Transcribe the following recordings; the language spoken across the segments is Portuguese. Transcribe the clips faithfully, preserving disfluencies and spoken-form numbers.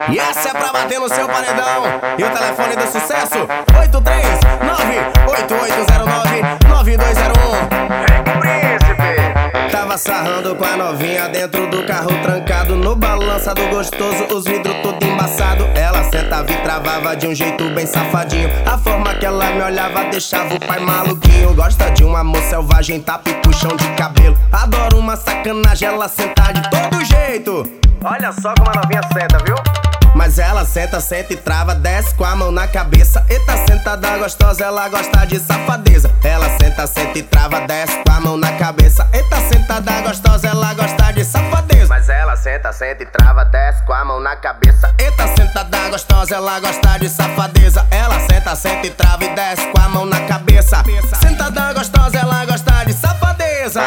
E essa é pra bater no seu paredão. E o telefone do sucesso: oito três nove oito oito zero nove nove dois zero um. Príncipe tava sarrando com a novinha dentro do carro trancado, no balança do gostoso, os vidros tudo embaçado. Ela sentava e travava de um jeito bem safadinho. A forma que ela me olhava deixava o pai maluquinho. Gosta de um amor selvagem, tapa e puxão de cabelo. Adora uma sacanagem, ela senta de todo jeito. Olha só como a novinha senta, viu? Mas ela senta, senta e trava, desce com a mão na cabeça. Eita, sentada gostosa, ela gosta de safadeza. Ela senta, senta e trava, desce com a mão na cabeça. Eita, sentada gostosa, ela gosta de safadeza. Mas ela senta, senta e trava, desce com a mão na cabeça. Eita, sentada gostosa, ela gosta de safadeza. Ela senta, senta e trava e desce com a mão na cabeça. Sentada gostosa, ela gosta de safadeza.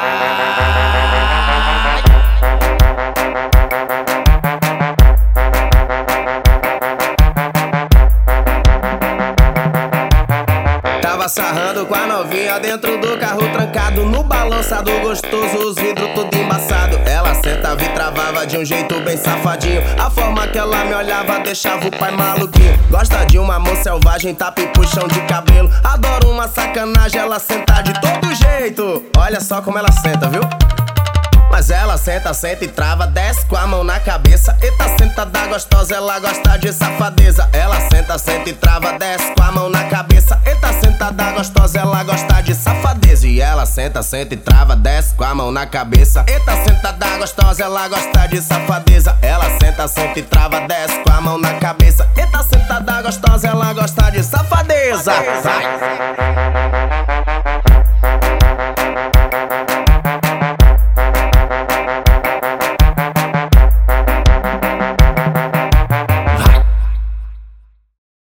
Tava sarrando com a novinha dentro do carro trancado, no balançado gostoso, os vidros tudo embaçado. Ela sentava e travava de um jeito bem safadinho. A forma que ela me olhava deixava o pai maluquinho. Gosta de um amor selvagem, tapa e puxão de cabelo. Adora uma sacanagem, ela senta de todo jeito. Olha só como ela senta, viu? Mas ela senta, senta e trava, desce com a mão na cabeça. Eita, sentada gostosa, ela gosta de safadeza. Ela senta, senta e trava, desce com a mão na cabeça. Eita, sentada gostosa, ela gosta de safadeza. E ela senta, senta e trava, desce com a mão na cabeça. Eita, sentada gostosa, ela gosta de safadeza. Ela senta, senta e trava, desce com a mão na cabeça. Eita, sentada gostosa, ela gosta de safadeza. Vai.